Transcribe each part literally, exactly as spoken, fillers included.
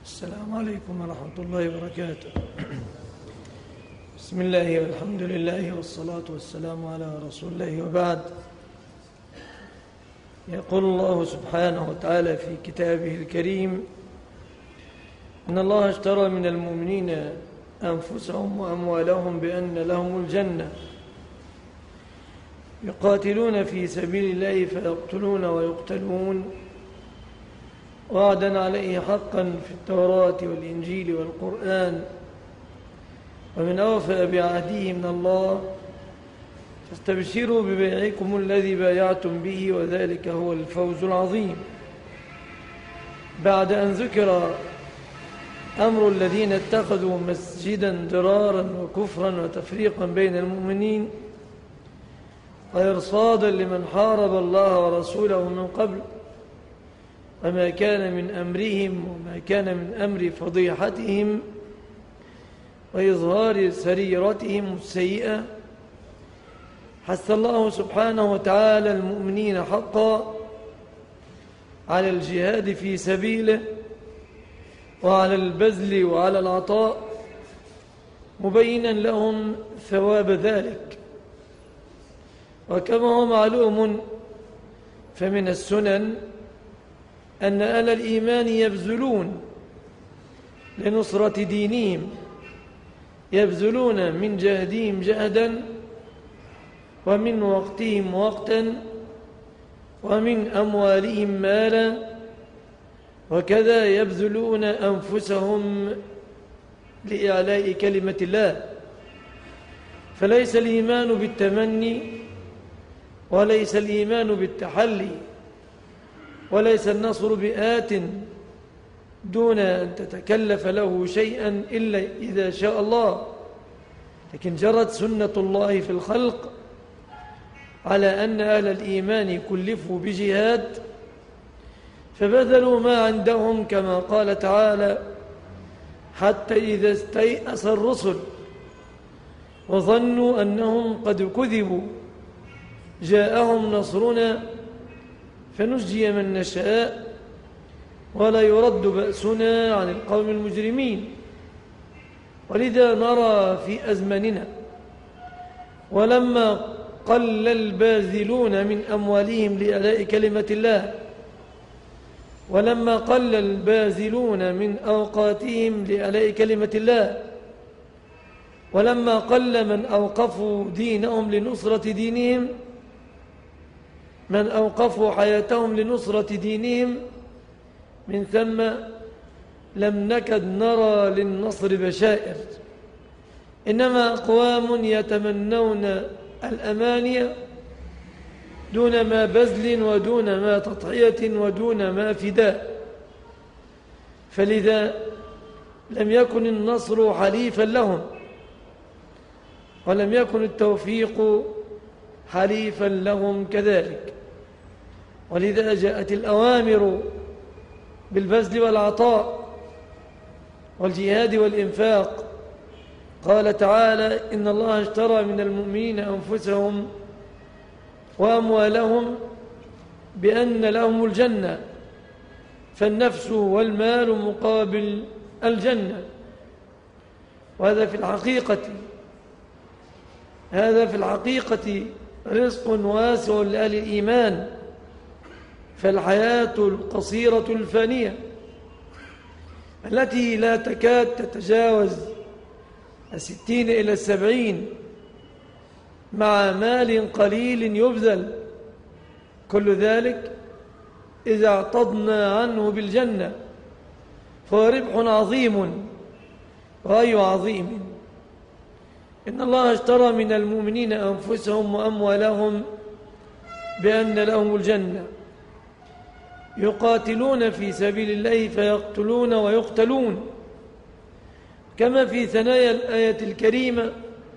السلام عليكم ورحمة الله وبركاته. بسم الله والحمد لله والصلاة والسلام على رسول الله، وبعد. يقول الله سبحانه وتعالى في كتابه الكريم: إن الله اشترى من المؤمنين أنفسهم وأموالهم بأن لهم الجنة يقاتلون في سبيل الله فيقتلون ويقتلون، وعدا عليه حقا في التوراة والإنجيل والقرآن، ومن أوفى بعهده من الله، فاستبشروا ببيعكم الذي بايعتم به، وذلك هو الفوز العظيم. بعد أن ذكر أمر الذين اتخذوا مسجدا ضرارا وكفرا وتفريقا بين المؤمنين وإرصادا لمن حارب الله ورسوله من قبل، وما كان من أمرهم وما كان من أمر فضيحتهم وإظهار سريرتهم السيئة، حث الله سبحانه وتعالى المؤمنين حقا على الجهاد في سبيله وعلى البذل وعلى العطاء، مبينا لهم ثواب ذلك. وكما هو معلوم فمن السنن أن أهل الإيمان يبذلون لنصرة دينهم، يبذلون من جهدهم جهدا، ومن وقتهم وقتا، ومن أموالهم مالا، وكذا يبذلون أنفسهم لإعلاء كلمة الله. فليس الإيمان بالتمني، وليس الإيمان بالتحلي، وليس النصر بآت دون أن تتكلف له شيئا إلا إذا شاء الله، لكن جرت سنة الله في الخلق على أن أهل الإيمان كلفوا بجهاد فبذلوا ما عندهم، كما قال تعالى: حتى إذا استيأس الرسل وظنوا أنهم قد كذبوا جاءهم نصرنا فنجي من نشاء ولا يرد بأسنا عن القوم المجرمين. ولذا نرى في أزماننا ولما قل الباذلون من أموالهم لإعلاء كلمة الله، ولما قل الباذلون من أوقاتهم لإعلاء كلمة الله، ولما قل من أوقفوا دينهم لنصرة دينهم، من أوقفوا حياتهم لنصرة دينهم، من ثم لم نكد نرى للنصر بشائر، إنما أقوام يتمنون الأماني دون ما بذل ودون ما تضحية ودون ما فداء. فلذا لم يكن النصر حليفا لهم، ولم يكن التوفيق حليفا لهم كذلك. ولذا جاءت الأوامر بالبذل والعطاء والجهاد والإنفاق. قال تعالى: إن الله اشترى من المؤمنين أنفسهم وأموالهم بأن لهم الجنة، فالنفس والمال مقابل الجنة. وهذا في الحقيقة هذا في الحقيقة رزق واسع لأهل الإيمان، فالحياة القصيرة الفانية التي لا تكاد تتجاوز الستين إلى السبعين مع مال قليل يبذل، كل ذلك إذا اعتضنا عنه بالجنة فهو ربح عظيم وأي عظيم. إن الله اشترى من المؤمنين أنفسهم وأموالهم بأن لهم الجنة يقاتلون في سبيل الله فيقتلون ويقتلون. كما في ثنايا الآية الكريمة،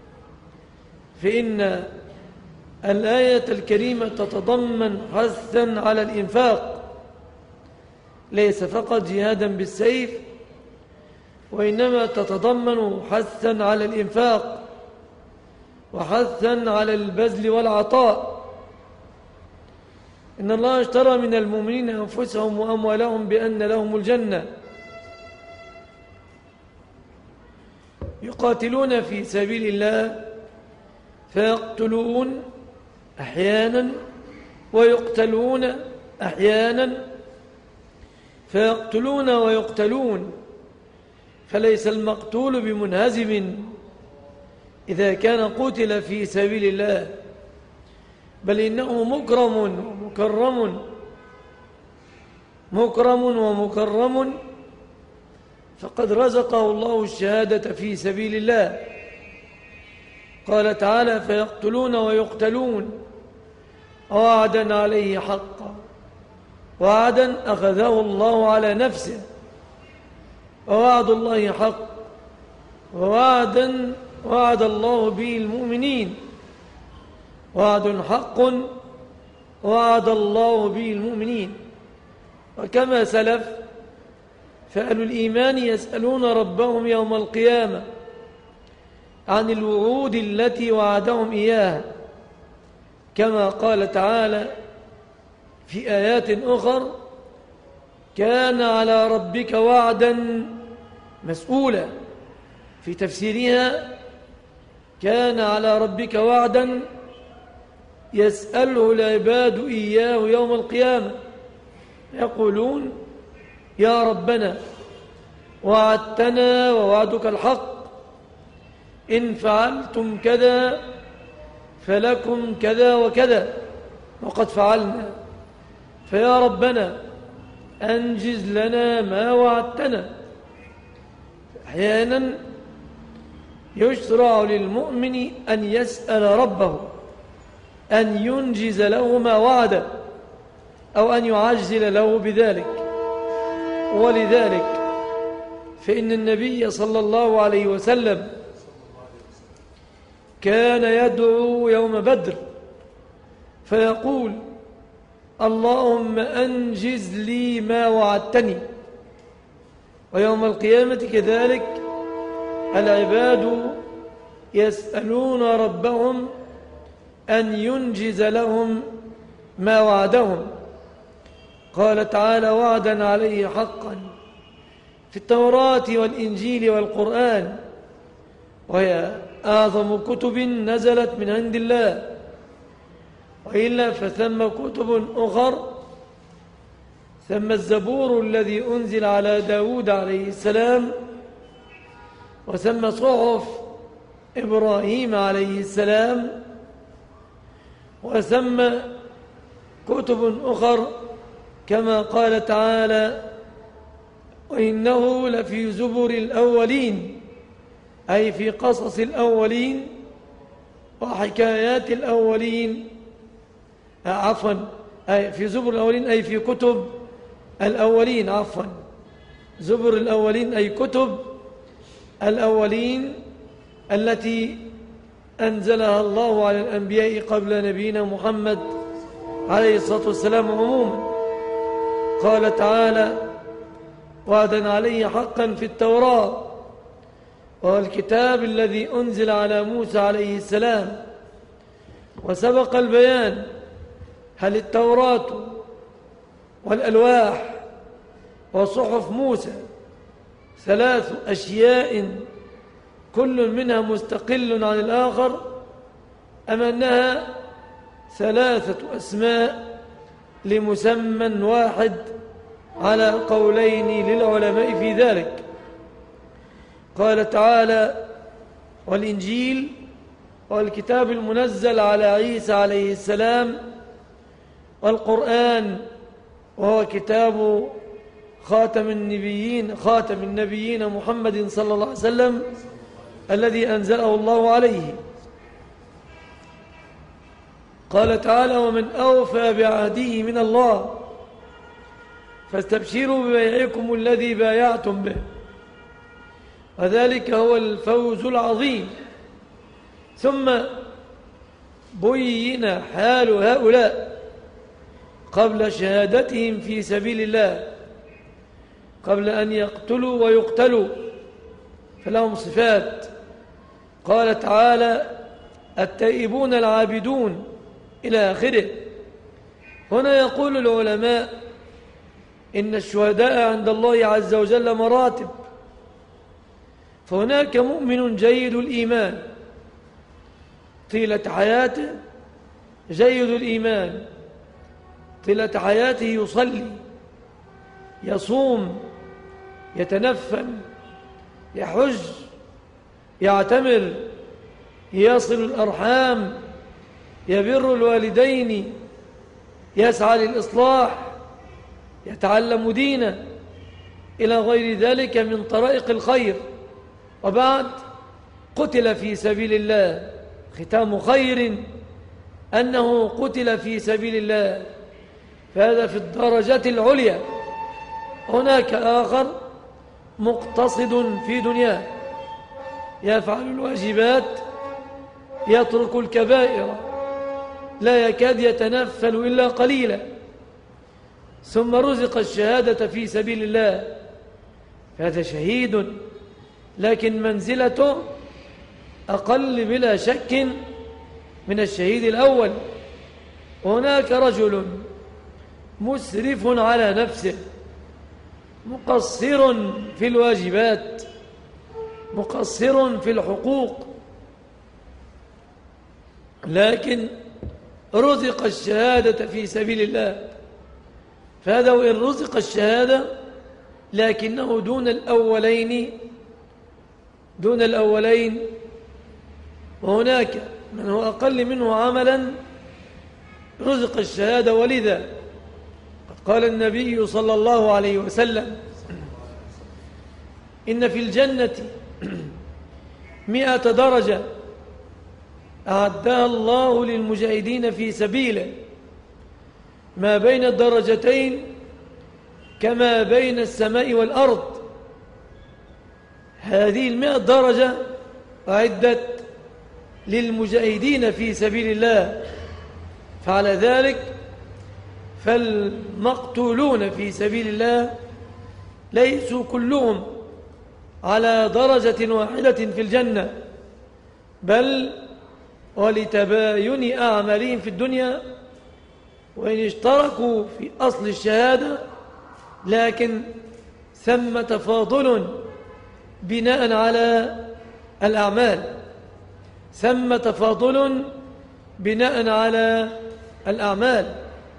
فإن الآية الكريمة تتضمن حثا على الإنفاق، ليس فقط جهادا بالسيف، وإنما تتضمن حثا على الإنفاق وحثا على البذل والعطاء. إن الله اشترى من المؤمنين أنفسهم وأموالهم بأن لهم الجنة يقاتلون في سبيل الله فيقتلون أحيانا ويقتلون أحيانا، فيقتلون ويقتلون، فليس المقتول بمنهزم إذا كان قتل في سبيل الله، بل إنه مكرم ومكرم مكرم ومكرم فقد رزقه الله الشهادة في سبيل الله. قال تعالى: فيقتلون ويقتلون، وعدا عليه حقا، وعدا أخذه الله على نفسه، ووعد الله حق، ووعدا وعد الله به المؤمنين، وعد حق وعد الله به المؤمنين. وكما سلف فأهل الإيمان يسألون ربهم يوم القيامة عن الوعود التي وعدهم إياها، كما قال تعالى في آيات أخر: كان على ربك وعدا مسؤولا. في تفسيرها: كان على ربك وعدا يسأله العباد إياه يوم القيامة، يقولون: يا ربنا وعدتنا ووعدك الحق، إن فعلتم كذا فلكم كذا وكذا، وقد فعلنا، فيا ربنا أنجز لنا ما وعدتنا. أحيانا يشرع للمؤمن أن يسأل ربه أن ينجز له ما وعد، أو أن يعجل له بذلك. ولذلك فإن النبي صلى الله عليه وسلم كان يدعو يوم بدر فيقول: اللهم أنجز لي ما وعدتني. ويوم القيامة كذلك العباد يسألون ربهم أن ينجز لهم ما وعدهم. قال تعالى: وعدا عليه حقا في التوراة والإنجيل والقرآن، وهي أعظم كتب نزلت من عند الله، وإلا فثم كتب أخر. ثم الزبور الذي أنزل على داود عليه السلام، وثم صحف إبراهيم عليه السلام، وثم كتب أخر كما قال تعالى: وإنه لفي زبر الأولين، أي في قصص الأولين وحكايات الأولين، عفوا أي في زبر الأولين أي في كتب الأولين، عفوا زبر الأولين أي كتب الأولين التي أنزلها الله على الأنبياء قبل نبينا محمد عليه الصلاة والسلام عموما. قال تعالى: وعدا عليه حقا في التوراة، وهو الكتاب الذي أنزل على موسى عليه السلام. وسبق البيان هل التوراة والألواح وصحف موسى ثلاث أشياء كل منها مستقل عن الآخر، أم أنها ثلاثة أسماء لمسمى واحد على قولين للعلماء في ذلك؟ قال تعالى: والإنجيل والكتاب المنزل على عيسى عليه السلام، والقرآن وهو كتاب خاتم النبيين خاتم النبيين محمد صلى الله عليه وسلم الذي أنزله الله عليه. قال تعالى: ومن أوفى بعهده من الله فاستبشروا ببيعكم الذي بايعتم به، وذلك هو الفوز العظيم. ثم بين حال هؤلاء قبل شهادتهم في سبيل الله، قبل أن يقتلوا ويقتلوا، فلهم صفات. قال تعالى: التائبون العابدون إلى آخره. هنا يقول العلماء إن الشهداء عند الله عز وجل مراتب، فهناك مؤمن جيد الإيمان طيلة حياته، جيد الإيمان طيلة حياته يصلي، يصوم، يتنفل، يحج، يعتمر، يصل الأرحام، يبر الوالدين، يسعى للإصلاح، يتعلم دينه إلى غير ذلك من طرائق الخير. وبعد قتل في سبيل الله، ختام خير أنه قتل في سبيل الله، فهذا في الدرجة العليا. هناك آخر مقتصد في دنياه، يفعل الواجبات، يترك الكبائر، لا يكاد يتنفل إلا قليلا، ثم رزق الشهادة في سبيل الله، فهذا شهيد، لكن منزلته أقل بلا شك من الشهيد الأول. هناك رجل مسرف على نفسه، مقصر في الواجبات، مقصر في الحقوق، لكن رزق الشهادة في سبيل الله، فهذا وإن رزق الشهادة لكنه دون الأولين دون الأولين وهناك من هو أقل منه عملا رزق الشهادة. ولذا قد قال النبي صلى الله عليه وسلم: إن في الجنة مئة درجة أعدها الله للمجاهدين في سبيله، ما بين الدرجتين كما بين السماء والأرض. هذه المئة درجة أعدت للمجاهدين في سبيل الله، فعلى ذلك فالمقتولون في سبيل الله ليسوا كلهم على درجة واحدة في الجنة، بل ولتباين أعمالهم في الدنيا وإن اشتركوا في أصل الشهادة، لكن ثم تفاضل بناء على الأعمال، ثم تفاضل بناء على الأعمال.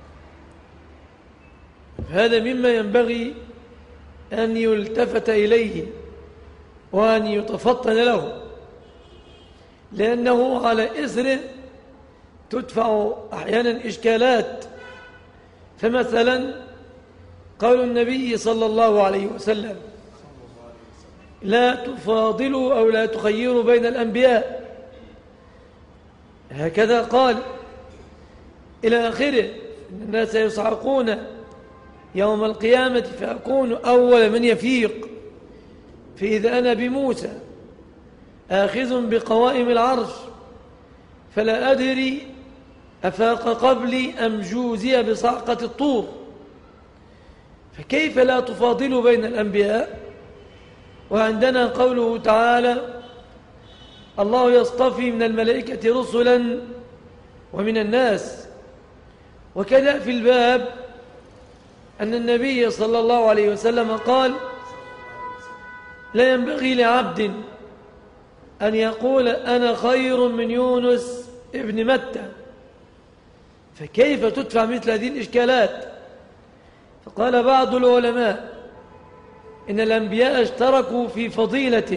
هذا مما ينبغي أن يلتفت إليه وأن يتفطن له، لأنه على إثره تدفع أحيانا إشكالات. فمثلا قول النبي صلى الله عليه وسلم: لا تفاضلوا أو لا تخيروا بين الأنبياء، هكذا قال إلى آخره: إن الناس يصعقون يوم القيامة فأكون أول من يفيق، فإذا أنا بموسى آخذ بقوائم العرش فلا أدري أفاق قبلي أم جوزي بصعقة الطور. فكيف لا تفاضلوا بين الأنبياء وعندنا قوله تعالى: الله يصطفي من الملائكة رسلا ومن الناس. وكذا في الباب أن النبي صلى الله عليه وسلم قال: لا ينبغي لعبد أن يقول أنا خير من يونس ابن متى. فكيف تدفع مثل هذه الإشكالات؟ فقال بعض العلماء إن الأنبياء اشتركوا في فضيلة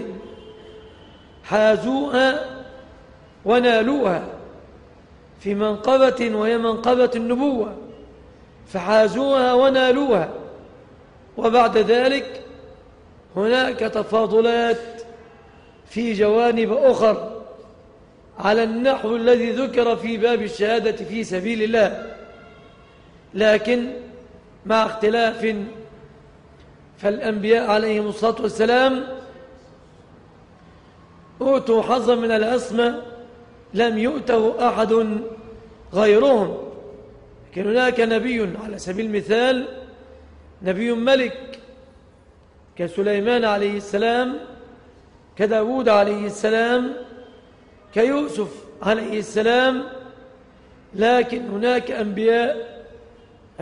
حازوها ونالوها في منقبة وهي منقبة النبوة، فحازوها ونالوها. وبعد ذلك هناك تفاضلات في جوانب أخر على النحو الذي ذكر في باب الشهادة في سبيل الله، لكن مع اختلاف. فالأنبياء عليهم الصلاة والسلام أوتوا حظا من العصمة لم يؤته أحد غيرهم. لكن هناك نبي على سبيل المثال نبي ملك كسليمان عليه السلام، كداود عليه السلام، كيوسف عليه السلام، لكن هناك أنبياء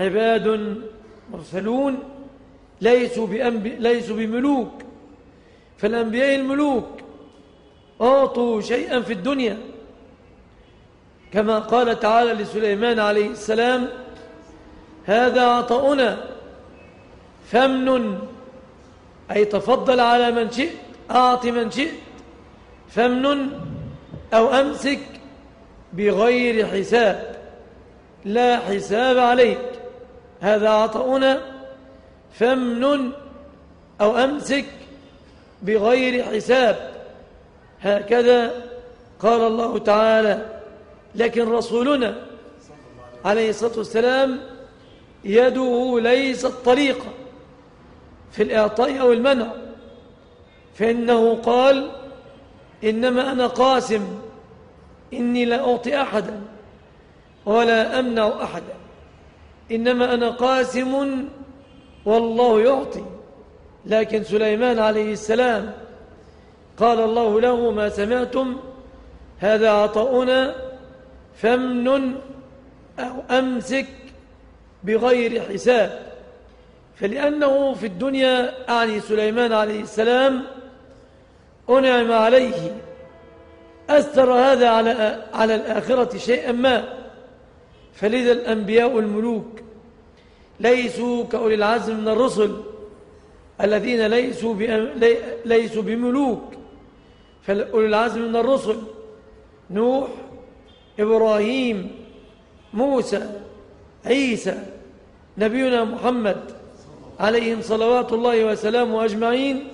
عباد مرسلون ليسوا, بأنبي ليسوا بملوك، فالأنبياء الملوك أعطوا شيئا في الدنيا، كما قال تعالى لسليمان عليه السلام: هذا عطاؤنا فامنن، أي تفضل على من شئت، أعط من شئت، فامنن أو أمسك بغير حساب، لا حساب عليك، هذا عطاؤنا فامنن أو أمسك بغير حساب. هكذا قال الله تعالى. لكن رسولنا عليه الصلاة والسلام يده ليست طريقة في الإعطاء أو المنع، فإنه قال: إنما أنا قاسم، إني لا أعطي أحدا ولا أمنع أحدا، إنما أنا قاسم والله يعطي. لكن سليمان عليه السلام قال الله له: ما سمعتم؟ هذا عطاؤنا فامنن أو أمسك بغير حساب. فلأنه في الدنيا، أعني سليمان عليه السلام، أنعم عليه، أثر هذا على على الآخرة شيئا ما. فلذا الأنبياء الملوك ليسوا كأولي العزم من الرسل الذين ليسوا ليسوا بملوك. فأولي العزم من الرسل نوح، إبراهيم، موسى، عيسى، نبينا محمد عليهم صلوات الله وسلامه أجمعين،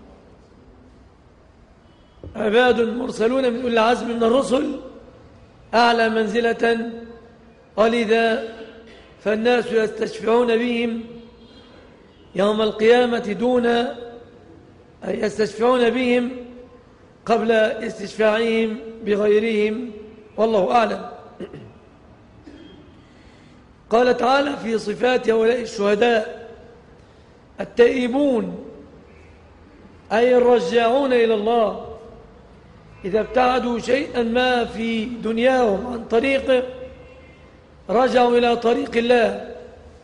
عباد مرسلون من أولي العزم من الرسل، أعلى منزلة. ولذا فالناس يستشفعون بهم يوم القيامة دون يستشفعون بهم قبل استشفاعهم بغيرهم، والله أعلم. قال تعالى في صفات هؤلاء الشهداء: التائبون، أي الرجاعون إلى الله، إذا ابتعدوا شيئا ما في دنياهم عن طريقه رجعوا إلى طريق الله.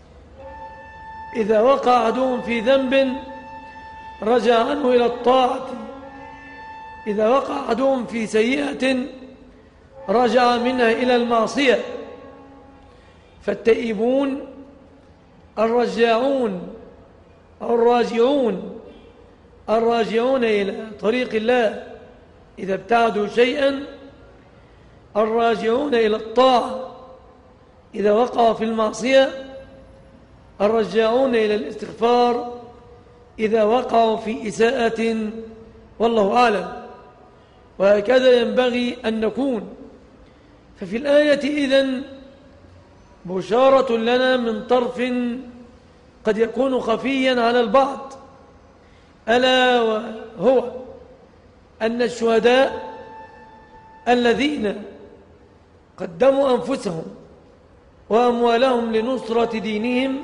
إذا وقع أحدهم في ذنب رجع عنه إلى الطاعة، إذا وقع أحدهم في سيئة رجع منها إلى المعصية. فالتائبون الرجاعون أو الراجعون الراجعون إلى طريق الله إذا ابتعدوا شيئا، الراجعون إلى الطاعة إذا وقعوا في المعصية، الرجاعون إلى الاستغفار إذا وقعوا في إساءة، والله أعلم. وهكذا ينبغي أن نكون. ففي الآية إذن بشارة لنا من طرف قد يكون خفيا على البعض، ألا وهو أن الشهداء الذين قدموا أنفسهم وأموالهم لنصرة دينهم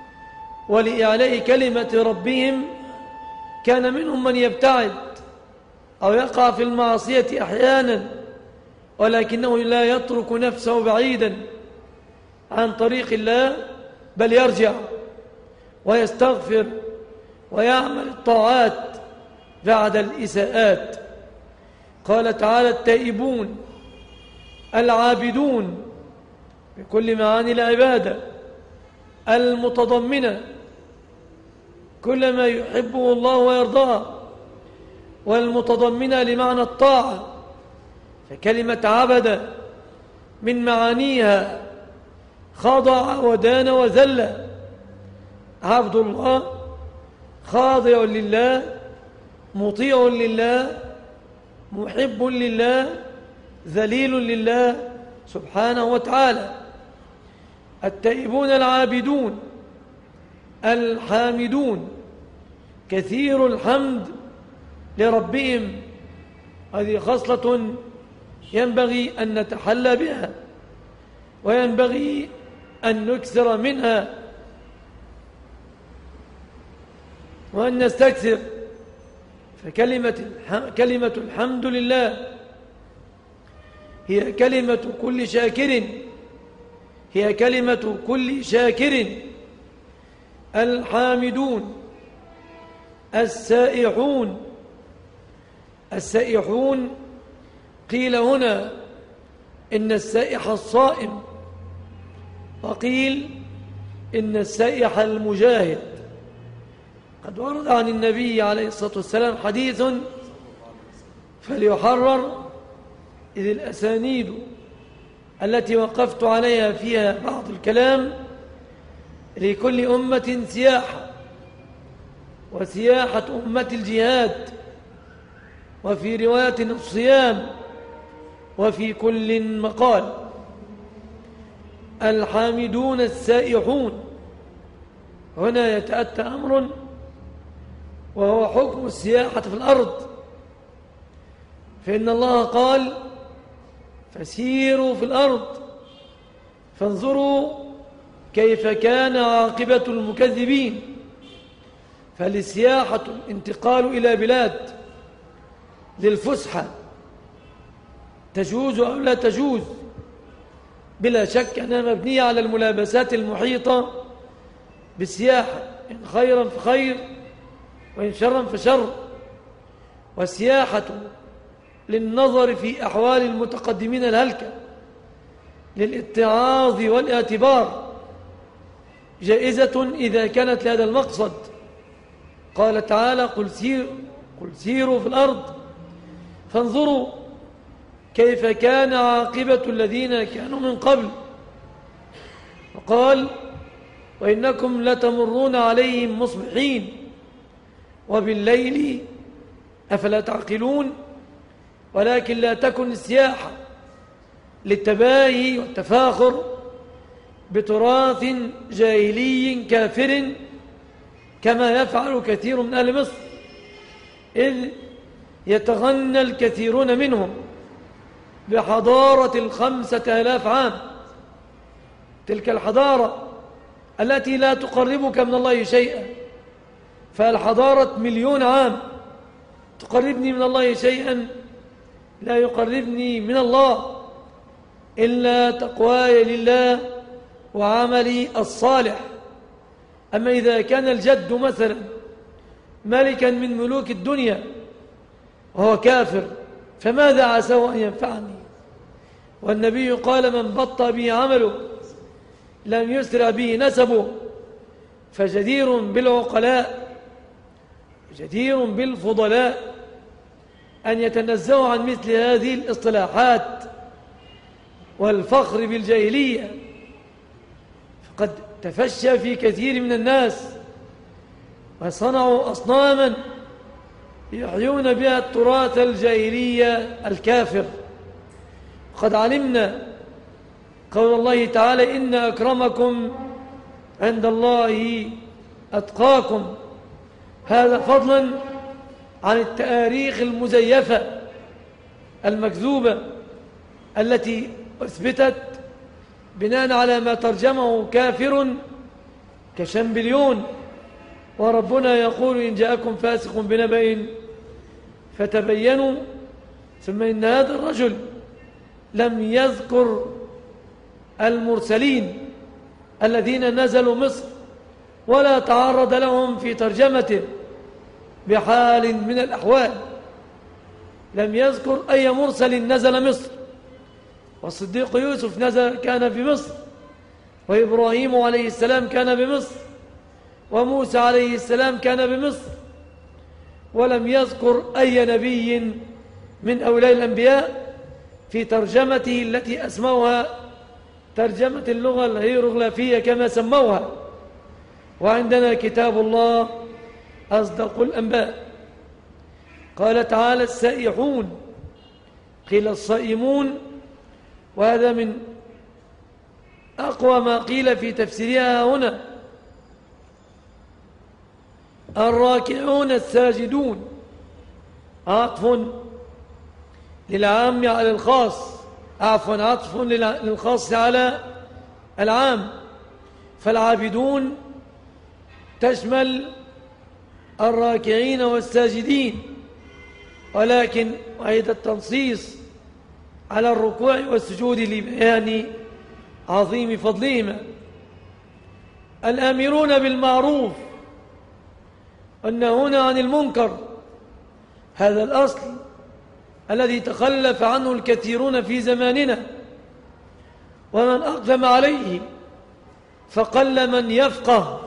ولإعلاء كلمة ربهم، كان منهم من يبتعد أو يقع في المعصية أحيانا، ولكنه لا يترك نفسه بعيدا عن طريق الله، بل يرجع ويستغفر ويعمل الطاعات بعد الإساءات. قال تعالى: التائبون العابدون، بكل معاني العبادة المتضمنة كل ما يحبه الله ويرضاه، والمتضمنة لمعنى الطاعة. فكلمة عبد من معانيها خضع ودان وذل. عبد الله خاضع لله، مطيع لله، محب لله، ذليل لله سبحانه وتعالى. التائبون العابدون الحامدون، كثير الحمد لربهم. هذه خصلة ينبغي أن نتحلى بها وينبغي أن نكثر منها وأن نستكثر. فكلمة كلمة الحمد لله هي كلمة كل شاكر، هي كلمة كل شاكر. الحامدون السائحون السائحون قيل هنا إن السائح الصائم، وقيل إن السائح المجاهد. قد ورد عن النبي عليه الصلاة والسلام حديث فليحرر، إذ الأسانيد التي وقفت عليها فيها بعض الكلام لكل أمة سياحة، وسياحة أمة الجهاد، وفي رواية الصيام، وفي كل مقال. الحامدون السائحون، هنا يتأتى أمر وهو حكم السياحة في الأرض، فإن الله قال فسيروا في الأرض فانظروا كيف كان عاقبة المكذبين. فالسياحة الانتقال إلى بلاد للفسحة تجوز أو لا تجوز، بلا شك أنها مبنية على الملابسات المحيطة بالسياحة، إن خيرا فخير وإن شرا فشر. والسياحة للنظر في أحوال المتقدمين الهلكة، للاتعاظ والاعتبار، جائزة إذا كانت لهذا المقصد. قال تعالى قل سيروا, قل سيروا في الأرض فانظروا كيف كان عاقبة الذين كانوا من قبل. وقال وإنكم لتمرون عليهم مصبحين وبالليل أفلا تعقلون. ولكن لا تكن السياحة للتباهي والتفاخر بتراث جاهلي كافر كما يفعل كثير من أهل مصر، إذ يتغنى الكثيرون منهم بحضارة الخمسة آلاف عام، تلك الحضارة التي لا تقربك من الله شيئا. فالحضارة مليون عام تقربني من الله شيئا؟ لا يقربني من الله إلا تقواي لله وعملي الصالح. أما إذا كان الجد مثلا ملكا من ملوك الدنيا وهو كافر، فماذا عساه أن ينفعني؟ والنبي قال من بطأ به عمله لم يسرع به نسبه. فجدير بالعقلاء جدير بالفضلاء أن يتنزهوا عن مثل هذه الاصطلاحات والفخر بالجاهلية، فقد تفشى في كثير من الناس وصنعوا أصناما يحيون بها التراث الجاهلية الكافر. وقد علمنا قول الله تعالى إن أكرمكم عند الله أتقاكم، هذا فضلا عن التاريخ المزيفة المكذوبة التي أثبتت بناء على ما ترجمه كافر كشمبليون. وربنا يقول إن جاءكم فاسق بنبأ فتبينوا، ثم إن هذا الرجل لم يذكر المرسلين الذين نزلوا مصر ولا تعرض لهم في ترجمته بحال من الأحوال. لم يذكر أي مرسل نزل مصر، والصديق يوسف نزل كان في مصر، وإبراهيم عليه السلام كان بمصر، وموسى عليه السلام كان بمصر. ولم يذكر أي نبي من أولياء الأنبياء في ترجمته التي أسموها ترجمة اللغة الهيروغليفية كما سموها. وعندنا كتاب الله أصدق الأنباء. قال تعالى السائحون، قيل الصائمون، وهذا من أقوى ما قيل في تفسيرها هنا. الراكعون الساجدون، عطف للعام على الخاص، عفوا عطف للخاص على العام. فالعابدون تشمل الراكعين والساجدين، ولكن وعيد التنصيص على الركوع والسجود لبيان عظيم فضلهما. الآمرون بالمعروف والناهون عن المنكر، هذا الأصل الذي تخلف عنه الكثيرون في زماننا، ومن أقدم عليه فقل من يفقه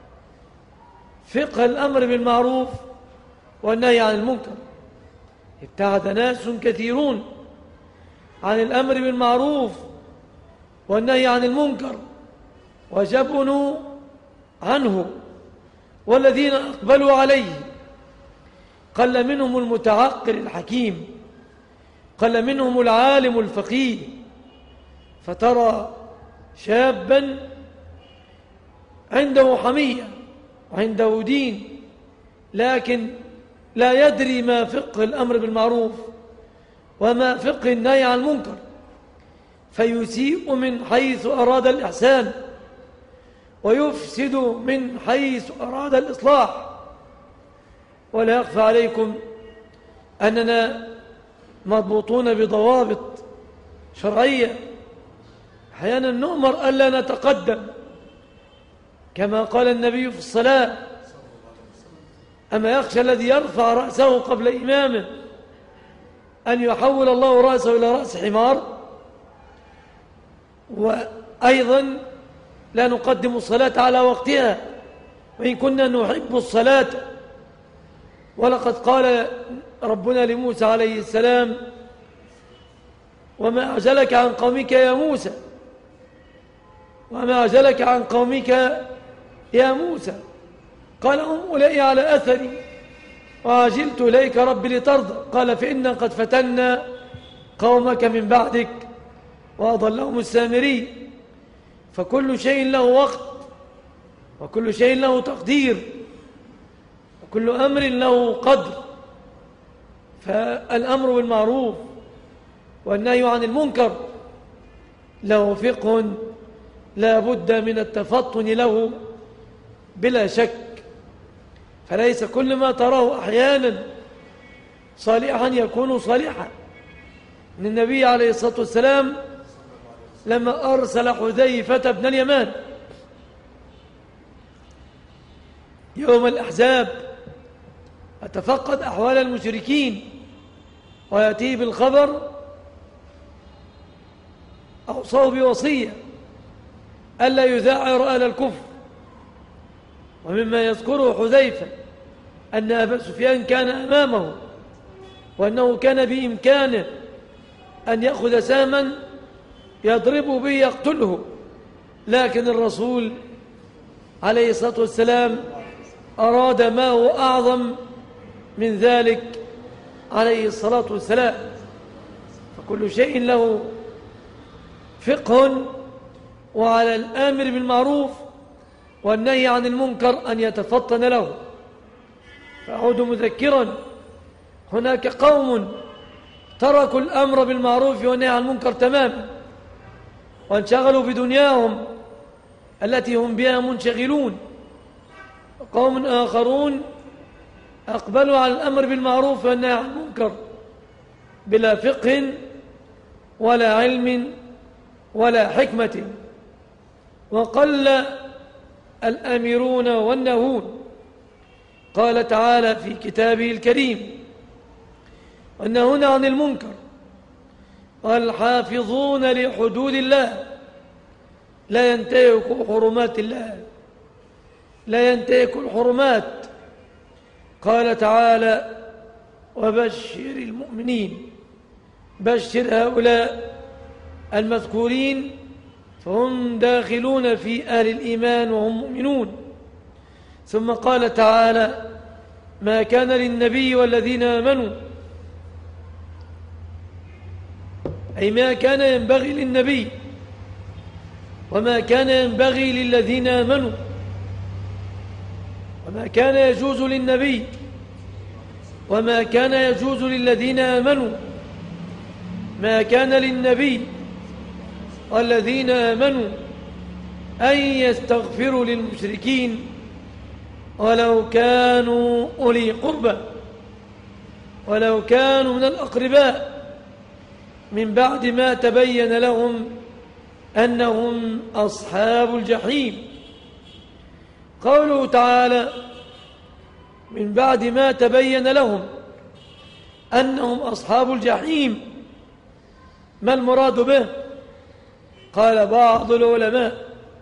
فقه الأمر بالمعروف والنهي عن المنكر. ابتعد ناس كثيرون عن الأمر بالمعروف والنهي عن المنكر وجبنوا عنه، والذين أقبلوا عليه قل منهم المتعقل الحكيم، قل منهم العالم الفقيه. فترى شابا عنده حمية وعنده دين، لكن لا يدري ما فقه الأمر بالمعروف وما فقه النهي عن المنكر، فيسيء من حيث أراد الإحسان ويفسد من حيث أراد الإصلاح. ولا يخفى عليكم أننا مضبوطون بضوابط شرعية. أحيانا نؤمر ألا نتقدم كما قال النبي في الصلاة: أما يخشى الذي يرفع رأسه قبل إمامه أن يحول الله رأسه إلى رأس حمار. وأيضا لا نقدم الصلاة على وقتها وإن كنا نحب الصلاة. ولقد قال ربنا لموسى عليه السلام: وما أعجلك عن قومك يا موسى وما أعجلك عن قومك يا موسى قال: هم أولئك على أثري وعجلت إليك رب لترضى. قال: فإنا قد فتنا قومك من بعدك وأضلهم السامري. فكل شيء له وقت وكل شيء له تقدير وكل أمر له قدر. فالأمر بالمعروف والنهي عن المنكر له فقه لا بد من التفطن له بلا شك. فليس كل ما تراه أحيانا صالحا يكون صالحا. إن النبي عليه الصلاة والسلام لما أرسل حذيفة بن اليمان يوم الأحزاب أتفقد أحوال المشركين ويأتيه بالخبر، أوصاه بوصية ألا يذاعر أهل الكفر. ومما يذكره حذيفة أن أبا سفيان كان أمامه وأنه كان بإمكانه أن يأخذ ساما يضربه به يقتله، لكن الرسول عليه الصلاة والسلام أراد ما هو أعظم من ذلك عليه الصلاة والسلام. فكل شيء له فقه، وعلى الآمر بالمعروف والنهي عن المنكر أن يتفطن له. فأعود مذكرا: هناك قوم تركوا الأمر بالمعروف والنهي عن المنكر تماما وانشغلوا بدنياهم التي هم بها منشغلون، وقوم آخرون أقبلوا على الأمر بالمعروف والنهي عن المنكر بلا فقه ولا علم ولا حكمة. وقل الآمرون والنهون. قال تعالى في كتابه الكريم: والنهون عن المنكر والحافظون لحدود الله لا ينتهكوا حرمات الله لا ينتهكوا الحرمات. قال تعالى: وبشر المؤمنين. بشر هؤلاء المذكورين فهم داخلون في أهل الإيمان وهم مؤمنون. ثم قال تعالى: ما كان للنبي والذين آمنوا، أي ما كان ينبغي للنبي وما كان ينبغي للذين آمنوا، وما كان يجوز للنبي وما كان يجوز للذين آمنوا. ما كان للنبي والذين آمنوا أن يستغفروا للمشركين ولو كانوا أولي قربى ولو كانوا من الأقرباء من بعد ما تبين لهم أنهم أصحاب الجحيم. قوله تعالى: من بعد ما تبين لهم، أنهم أصحاب الجحيم. ما المراد به؟ قال بعض العلماء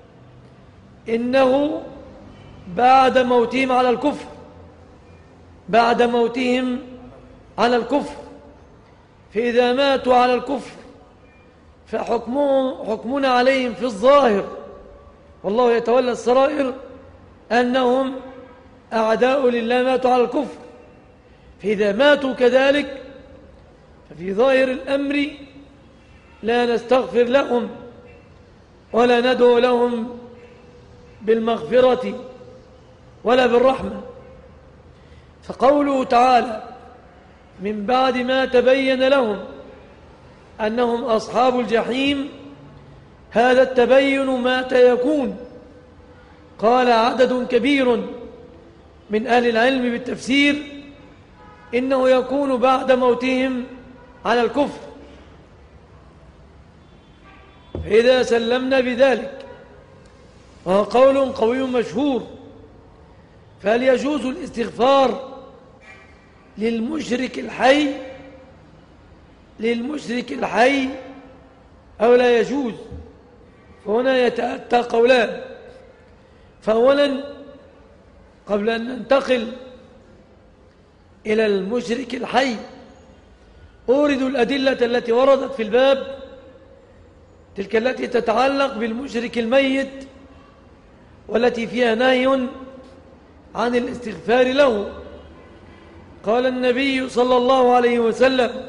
إنه بعد موتهم على الكفر بعد موتهم على الكفر فإذا ماتوا على الكفر فحكمهم حكمنا عليهم في الظاهر، والله يتولى السرائر، أنهم أعداء لله ماتوا على الكفر. فإذا ماتوا كذلك ففي ظاهر الأمر لا نستغفر لهم ولا ندعو لهم بالمغفرة ولا بالرحمة. فقوله تعالى من بعد ما تبين لهم أنهم أصحاب الجحيم، هذا التبين متى يكون؟ قال عدد كبير من أهل العلم بالتفسير إنه يكون بعد موتهم على الكفر. فإذا سلمنا بذلك، وهو قول قوي مشهور، فهل يجوز الاستغفار للمشرك الحي للمشرك الحي أو لا يجوز؟ فهنا يتأتى قولان. فأولا، قبل أن ننتقل إلى المشرك الحي، أورد الأدلة التي وردت في الباب، تلك التي تتعلق بالمشرك الميت والتي فيها نهي عن الاستغفار له. قال النبي صلى الله عليه وسلم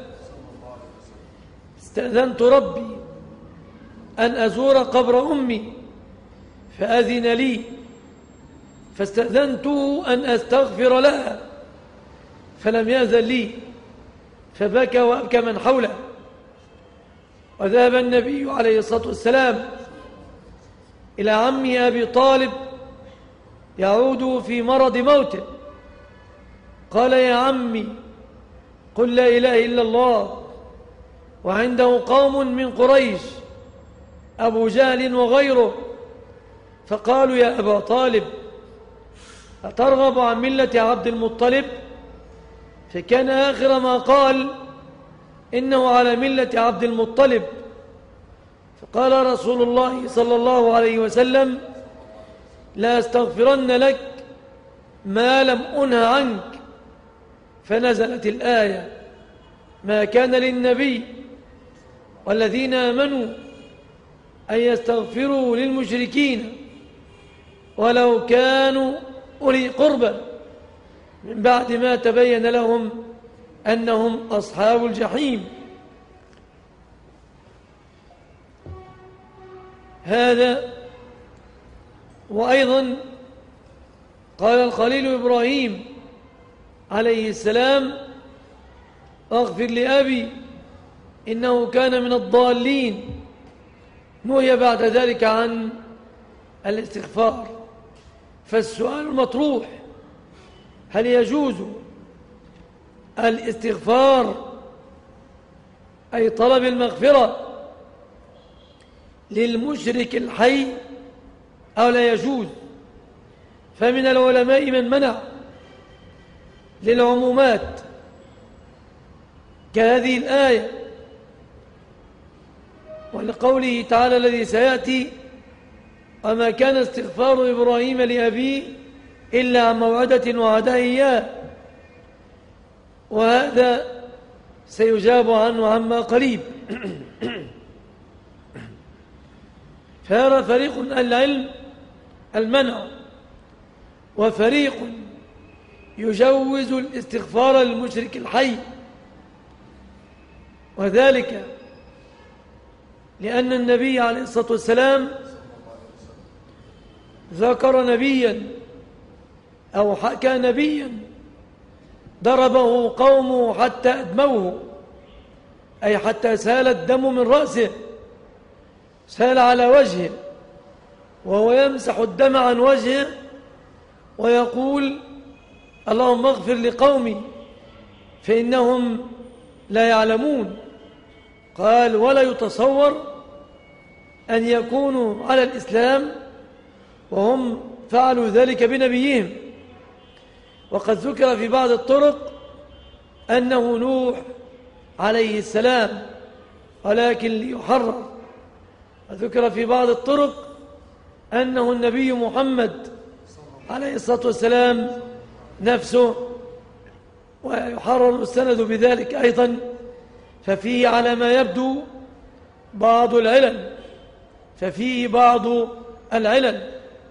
استأذنت ربي أن أزور قبر أمي فأذن لي فاستأذنته أن أستغفر لها فلم يأذن لي فبكى وأبكى من حوله. وذهب النبي عليه الصلاة والسلام إلى عمه أبي طالب يعود في مرض موته، قال يا عمي قل لا إله إلا الله. وعنده قوم من قريش أبو جهل وغيره فقالوا يا أبا طالب أترغب عن ملة عبد المطلب؟ فكان آخر ما قال إنه على ملة عبد المطلب. فقال رسول الله صلى الله عليه وسلم لا أستغفرن لك ما لم أنه عنك. فنزلت الآية ما كان للنبي والذين آمنوا أن يستغفروا للمشركين ولو كانوا أولي قربى من بعد ما تبين لهم أنهم أصحاب الجحيم. هذا. وأيضا قال الخليل إبراهيم عليه السلام اغفر لأبي إنه كان من الضالين. نهي بعد ذلك عن الاستغفار. فالسؤال المطروح هل يجوز الاستغفار أي طلب المغفرة للمشرك الحي أو لا يجوز؟ فمن العلماء من منع للعمومات كهذه الآية ولقوله تعالى الذي سيأتي وما كان استغفار إبراهيم لأبيه إلا عن موعدة وعدها إياه، وهذا سيجاب عنه عما قريب. فيرى فريق من العلم المنع وفريق يجوز الاستغفار للمشرك الحي، وذلك لأن النبي عليه الصلاة والسلام ذكر نبيا أو حكى نبيا ضربه قومه حتى أدموه، أي حتى سال الدم من رأسه، سال على وجهه وهو يمسح الدم عن وجهه ويقول اللهم اغفر لقومي فإنهم لا يعلمون. قال ولا يتصور أن يكونوا على الإسلام وهم فعلوا ذلك بنبيهم. وقد ذكر في بعض الطرق أنه نوح عليه السلام، ولكن ليحرر. وذكر في بعض الطرق أنه النبي محمد عليه الصلاة والسلام نفسه، ويحرر السند بذلك أيضا. ففيه على ما يبدو بعض العلل ففيه بعض العلل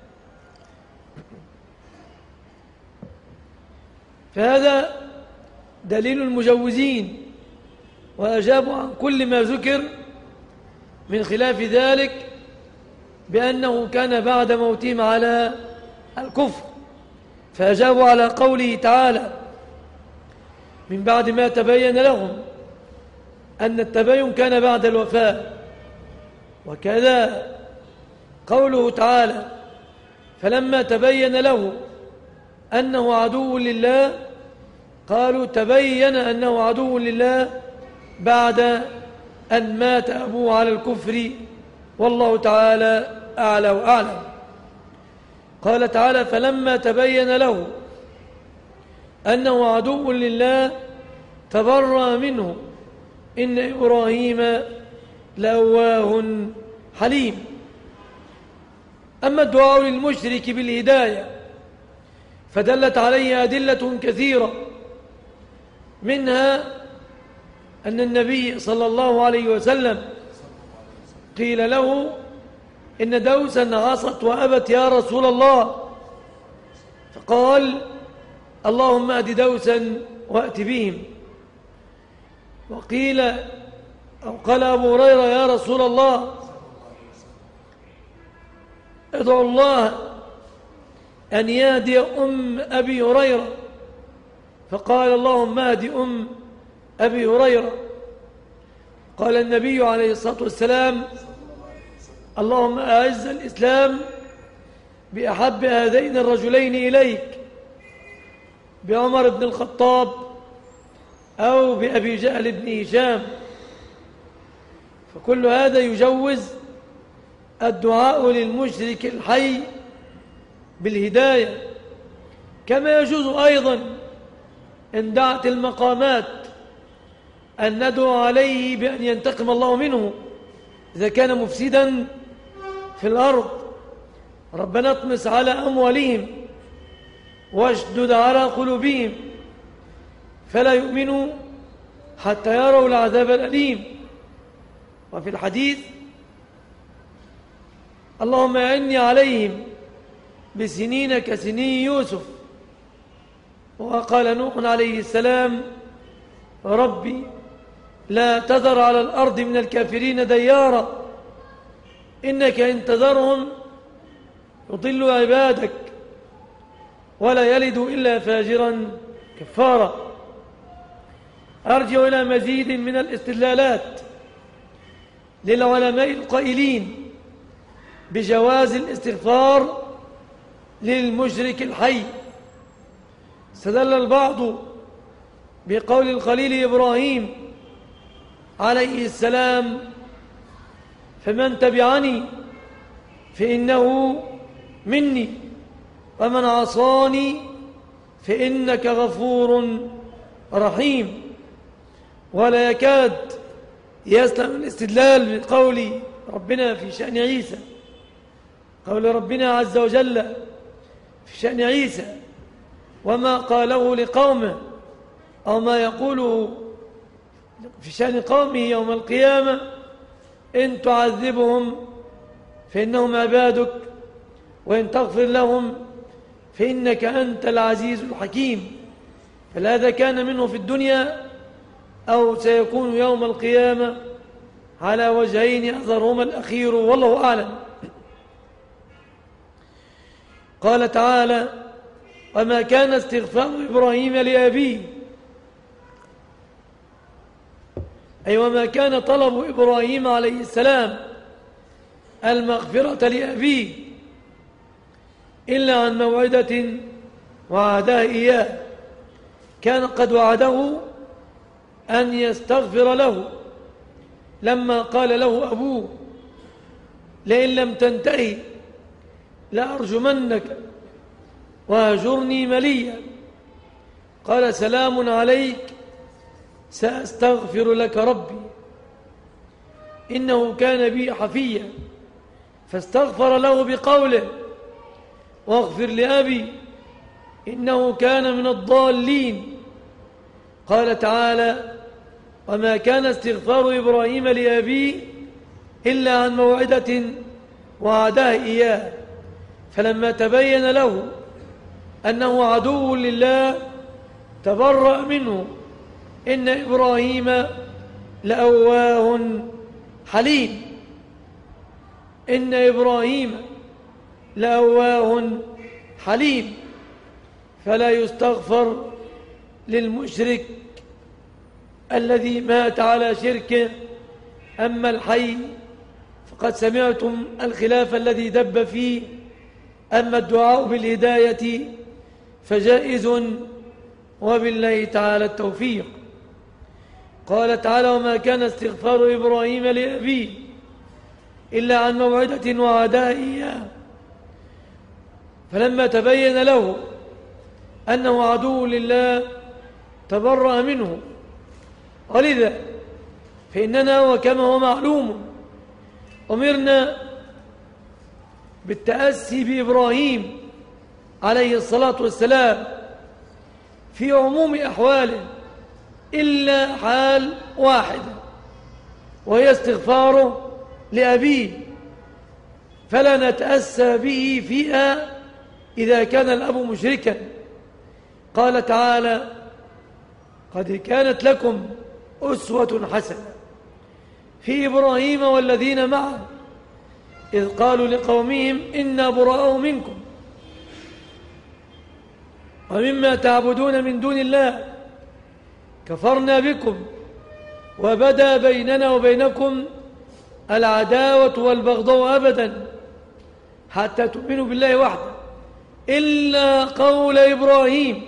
فهذا دليل المجوزين، وأجابوا عن كل ما ذكر من خلاف ذلك بأنه كان بعد موتهم على الكفر، فأجابوا على قوله تعالى من بعد ما تبين لهم أن التبين كان بعد الوفاة. وكذا قوله تعالى فلما تبين له أنه عدو لله، قالوا تبين أنه عدو لله بعد أن مات أبوه على الكفر، والله تعالى أعلى وأعلم. قال تعالى فلما تبين له أنه عدو لله تبرأ منه إن إبراهيم لأواه حليم. أما الدعاء للمشرك بالهداية فدلت عليه أدلة كثيرة، منها أن النبي صلى الله عليه وسلم قيل له إن دوسا عصت وأبت يا رسول الله، فقال اللهم أهد دوسا وأت بهم. وقيل أو قال أبو هريرة يا رسول الله ادعو الله أن يهدي أم أبي هريرة، فقال اللهم اهد أم أبي هريرة. قال النبي عليه الصلاة والسلام اللهم أعز الإسلام بأحب هذين الرجلين إليك، بعمر بن الخطاب أو بأبي جهل بن هشام. فكل هذا يجوز الدعاء للمشرك الحي بالهداية، كما يجوز أيضا إن دعت المقامات أن ندعو عليه بأن ينتقم الله منه إذا كان مفسدا في الأرض. ربنا اطمس على أموالهم واشدد على قلوبهم فلا يؤمنوا حتى يروا العذاب الأليم. وفي الحديث اللهم أعني عليهم بسنين كسنين يوسف. وقال نوح عليه السلام ربي لا تذر على الأرض من الكافرين ديارا إنك إن تذرهم يضل عبادك ولا يلد إلا فاجرا كفارا. أرجع إلى مزيد من الاستدلالات للعلماء القائلين بجواز الاستغفار للمشرك الحي. استدل البعض بقول الخليل إبراهيم عليه السلام فمن تبعني فإنه مني ومن عصاني فإنك غفور رحيم. ولا يكاد يسلم الاستدلال بقول ربنا في شأن عيسى، قول ربنا عز وجل في شأن عيسى وما قاله لقومه أو ما يقوله في شأن قومه يوم القيامة إن تعذبهم فإنهم عبادك وإن تغفر لهم فإنك أنت العزيز الحكيم. فهذا كان منه في الدنيا أو سيكون يوم القيامة على وجهين أظهرهما الأخير والله أعلم. قال تعالى وما كان استغفار إبراهيم لأبيه، أي وما كان طلب إبراهيم عليه السلام المغفرة لأبيه إلا عن موعدة وعدها إياه. كان قد وعده أن يستغفر له لما قال له أبوه لئن لم تنتهي لأرجمنك وهجرني مليا. قال سلام عليك سأستغفر لك ربي إنه كان بي حفيا، فاستغفر له بقوله واغفر لأبي إنه كان من الضالين. قال تعالى وما كان استغفار إبراهيم لأبيه إلا عن موعدة وعدها إياه، فلما تبين له أنه عدو لله تبرأ منه إن إبراهيم لأواه حليم. إن إبراهيم لأواه حليم. فلا يستغفر للمشرك الذي مات على شركه. أما الحي فقد سمعتم الخلاف الذي دب فيه. أما الدعاء بالهداية فجائز وبالله تعالى التوفيق. قال تعالى وما كان استغفار إبراهيم لأبيه إلا عن موعدة وعدها إياه، فلما تبين له أنه عدو لله تبرأ منه. ولذا فإننا وكما هو معلوم أمرنا بالتأسي بإبراهيم عليه الصلاة والسلام في عموم أحواله إلا حال واحدة وهي استغفاره لأبيه، فلا نتأسى به فيها إذا كان الأب مشركا. قال تعالى قد كانت لكم أسوة حسنة في إبراهيم والذين معه إذ قالوا لقومهم إنا براء منكم ومما تعبدون من دون الله كفرنا بكم وبدا بيننا وبينكم العداوة والبغضاء أبدا حتى تؤمنوا بالله وحده إلا قول إبراهيم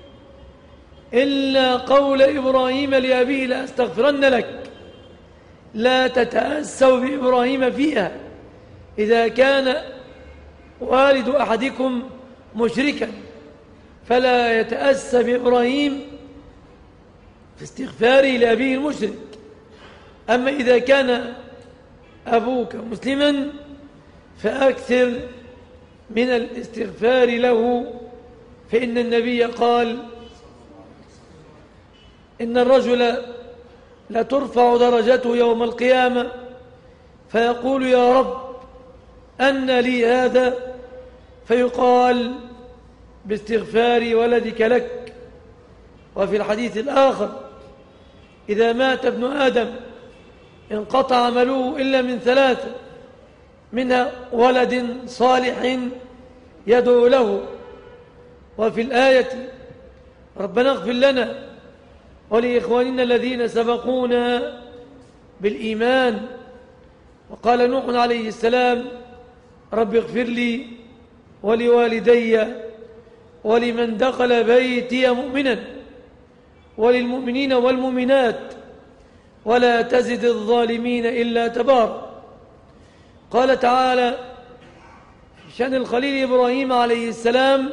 إلا قول إبراهيم لأبيه لأستغفرن لك. لا تتأسوا بإبراهيم فيها إذا كان والد أحدكم مشركا، فلا يتأسى بإبراهيم في استغفاره لأبيه المشرك. أما إذا كان أبوك مسلما فأكثر من الاستغفار له، فإن النبي قال إن الرجل لا ترفع درجته يوم القيامة فيقول يا رب أن لي هذا، فيقال باستغفار ولدك لك. وفي الحديث الآخر إذا مات ابن آدم انقطع عمله إلا من ثلاثة، منها ولد صالح يدعو له. وفي الآية ربنا اغفر لنا ولإخواننا الذين سبقونا بالإيمان. وقال نوح عليه السلام رب اغفر لي ولوالدي ولمن دخل بيتي مؤمنا وللمؤمنين والمؤمنات ولا تزد الظالمين إلا تبارا. قال تعالى في شأن الخليل إبراهيم عليه السلام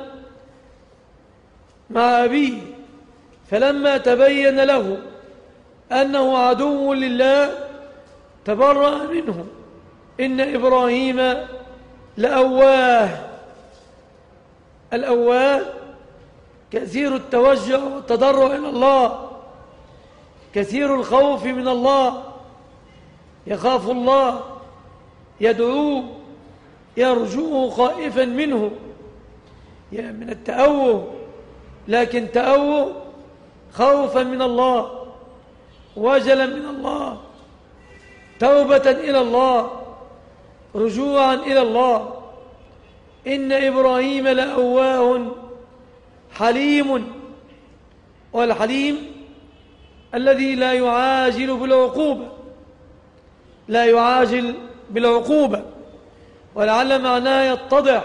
مع أبيه فلما تبين له أنه عدو لله تبرأ منه إن إبراهيم لأواه. الأواه كثير التوجه والتضرع إلى الله، كثير الخوف من الله، يخاف الله، يدعوه، يرجوه خائفا منه من التأوه، لكن تأوه خوفا من الله، وجلا من الله، توبة إلى الله، رجوعا إلى الله. إن إبراهيم لأواه حليم، والحليم الذي لا يعاجل بالعقوبة، لا يعاجل بالعقوبة. ولعل معناه يتضح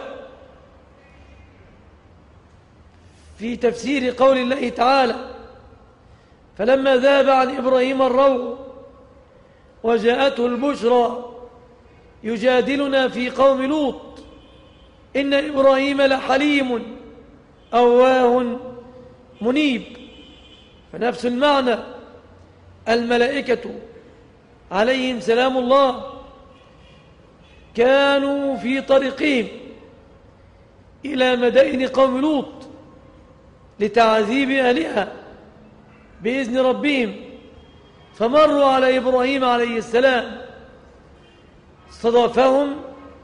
في تفسير قول الله تعالى فلما ذهب عن إبراهيم الروع وجاءته البشرى يجادلنا في قوم لوط إن إبراهيم لحليم أواه منيب. فنفس المعنى الملائكة عليهم سلام الله كانوا في طريقهم إلى مدائن قوم لوط لتعذيب أهلها بإذن ربهم، فمروا على إبراهيم عليه السلام، استضافهم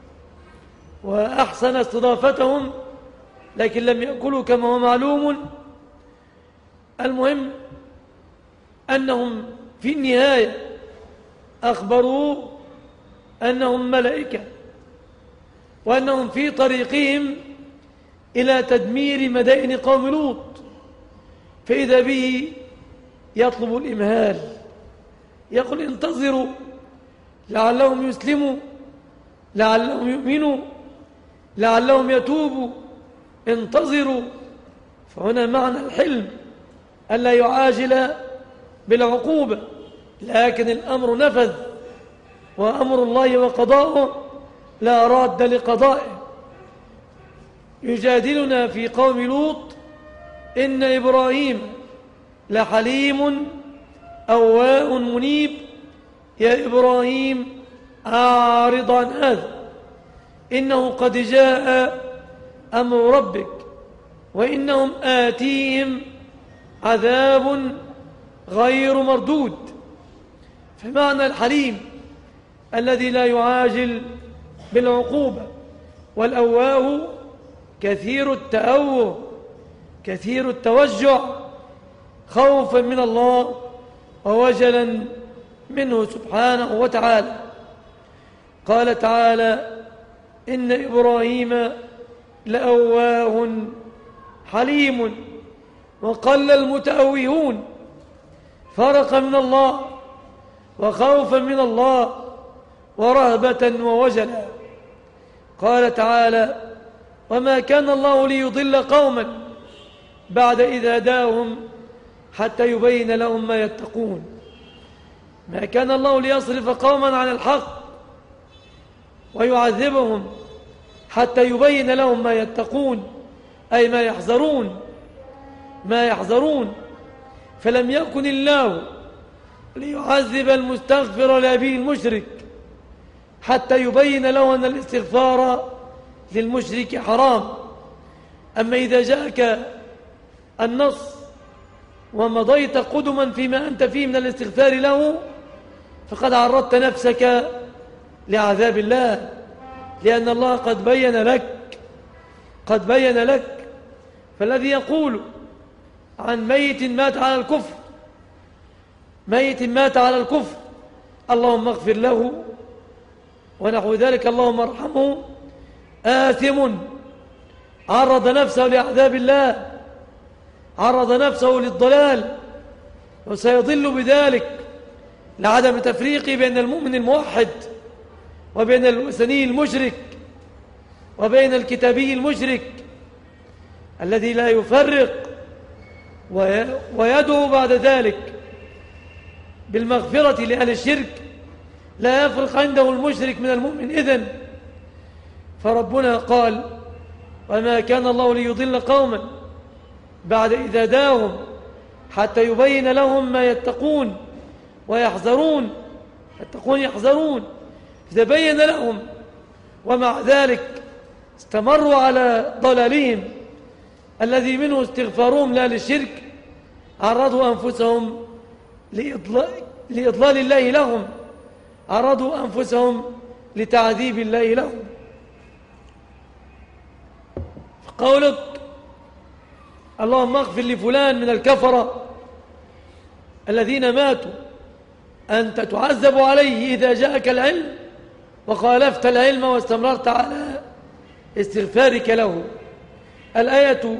وأحسن استضافتهم، لكن لم يأكلوا كما هو معلوم. المهم أنهم في النهاية أخبروا أنهم ملائكة، وأنهم في طريقهم إلى تدمير مدائن قوم لوط، فإذا به يطلب الإمهال، يقول انتظروا لعلهم يسلموا، لعلهم يؤمنوا، لعلهم يتوبوا، انتظروا. فهنا معنى الحلم ألا يعاجل بالعقوبة، لكن الأمر نفذ، وأمر الله وقضاؤه لا راد لقضائه. يجادلنا في قوم لوط إن إبراهيم لحليم أواء منيب، يا إبراهيم أعرض عن هذا إنه قد جاء أمر ربك وإنهم آتيهم عذاب غير مردود. فمعنى الحليم الذي لا يعاجل بالعقوبة، والأواه كثير التأوه كثير التوجع خوفا من الله ووجلا منه سبحانه وتعالى. قال تعالى إن إبراهيم لأواه حليم، وقل المتأوهون فرقا من الله وخوفا من الله ورهبة ووجلا. قال تعالى وما كان الله ليضل قوما بعد إذ هداهم حتى يبين لهم ما يتقون. ما كان الله ليصرف قوما عن الحق ويعذبهم حتى يبين لهم ما يتقون، أي ما يحذرون ما يحذرون. فلم يكن الله ليعذب المستغفر لأبيه المشرك حتى يبين له أن الاستغفار للمشرك حرام. أما إذا جاءك النص ومضيت قدما فيما أنت فيه من الاستغفار له فقد عرضت نفسك لعذاب الله، لأن الله قد بين لك قد بين لك فالذي يقول عن ميت مات على الكفر ميت مات على الكفر اللهم اغفر له ونحو ذلك اللهم ارحمه، آثم عرض نفسه لعذاب الله، عرض نفسه للضلال، وسيضل بذلك لعدم تفريق بين المؤمن الموحد وبين الوثني المشرك وبين الكتابي المشرك الذي لا يفرق ويدعو بعد ذلك بالمغفرة لأهل الشرك، لا يفرق عنده المشرك من المؤمن إذن. فربنا قال وما كان الله ليضل قوما بعد إذا هداهم حتى يبين لهم ما يتقون ويحذرون، يتقون يحذرون، إذا بين لهم ومع ذلك استمروا على ضلالهم الذي منه استغفارهم لا للشرك، عرضوا أنفسهم لإضلال, لإضلال الله لهم، عرضوا أنفسهم لتعذيب الله لهم. فقولك اللهم اغفر لفلان من الكفرة الذين ماتوا أنت تعذب عليه إذا جاءك العلم وخالفت العلم واستمررت على استغفارك له. الآية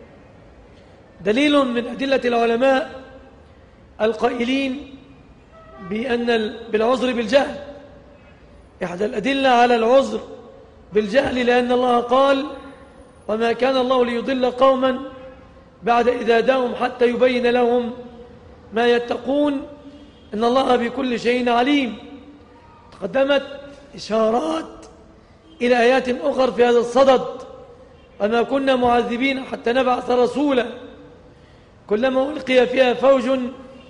دليل من أدلة العلماء القائلين بأن بالعذر بالجهل، إحدى الأدلة على العذر بالجهل، لأن الله قال وما كان الله ليضل قوما بعد إذا هداهم حتى يبين لهم ما يتقون، إن الله بكل شيء عليم. تقدمت إشارات إلى آيات أخرى في هذا الصدد، وما كنا معذبين حتى نبعث رسولا، كلما ألقي فيها فوج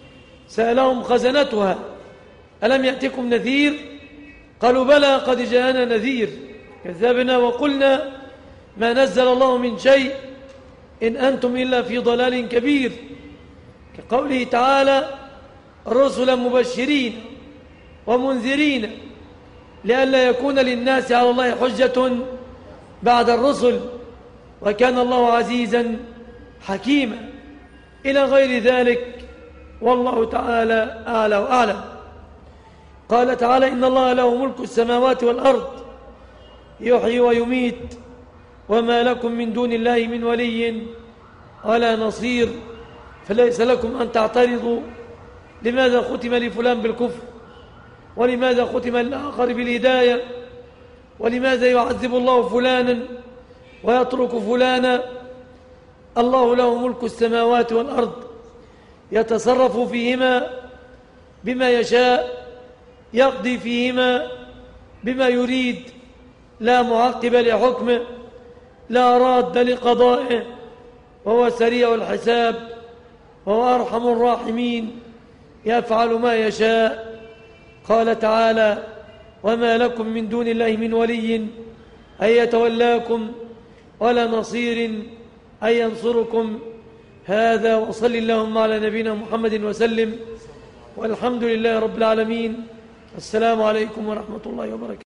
سألهم خزنتها ألم يأتكم نذير قالوا بلى قد جاءنا نذير كذبنا وقلنا ما نزل الله من شيء إن أنتم إلا في ضلال كبير، كقوله تعالى رسلا مبشرين ومنذرين لئلا يكون للناس على الله حجة بعد الرسل وكان الله عزيزا حكيما إلى غير ذلك، والله تعالى أعلى وأعلم. قال تعالى إن الله له ملك السماوات والأرض يحيي ويميت وما لكم من دون الله من ولي ولا نصير، فليس لكم أن تعترضوا لماذا ختم لفلان بالكفر ولماذا ختم الآخر بالهداية ولماذا يعذب الله فلانا ويترك فلانا. الله له ملك السماوات والأرض يتصرف فيهما بما يشاء يقضي فيهما بما يريد لا معقب لحكمه لا راد لقضائه وهو سريع الحساب وهو أرحم الراحمين يفعل ما يشاء. قال تعالى وما لكم من دون الله من ولي أن يتولاكم ولا نصير أن ينصركم. هذا وصل اللهم على نبينا محمد وسلم والحمد لله رب العالمين. السلام عليكم ورحمة الله وبركاته.